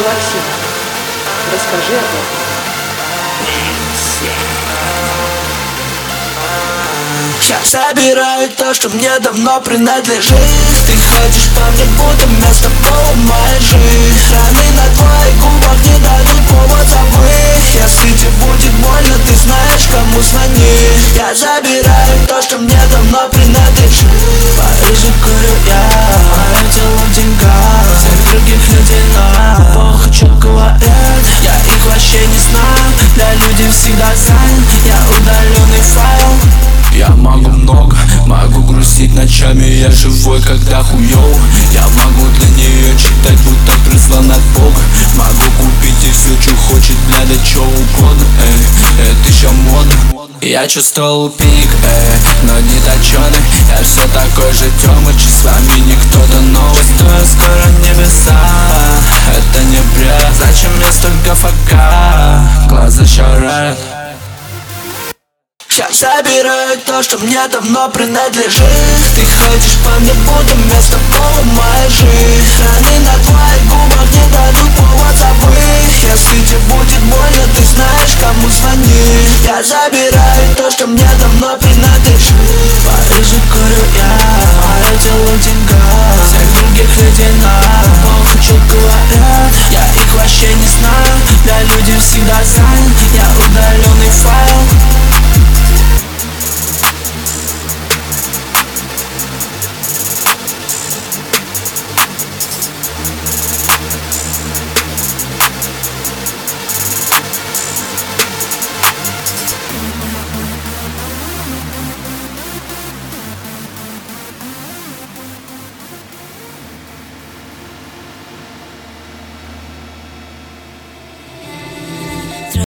Максим, расскажи об этом. Я забираю то, что мне давно принадлежит. Ты ходишь по мне, будто вместо пола моей жизни. Раны на твоих губах не дадут повод забыть. Если тебе будет больно, ты знаешь, кому звонить. Я забираю то, что мне давно принадлежит. В Париже курю я, мое тело в деньгах. Всех других людей на плохо, что говорят. Я их вообще не знаю. Для людей всегда занят. Я удаленный файл. Я могу много, могу грустить ночами. Я живой, когда хуёв. Я могу для нее читать, будто прислан от Бога. Могу купить ей все, что хочет, бля, да чё угодно. Это еще модно. Я чувствовал пик, но не точёный. Я все такой же Тёмыч, с вами никто-то новый. Чувствую скоро небеса, это не бред. Зачем мне столько фака, глаза щурят. Я забираю то, что мне давно принадлежит. Ты ходишь по мне, будто вместо пола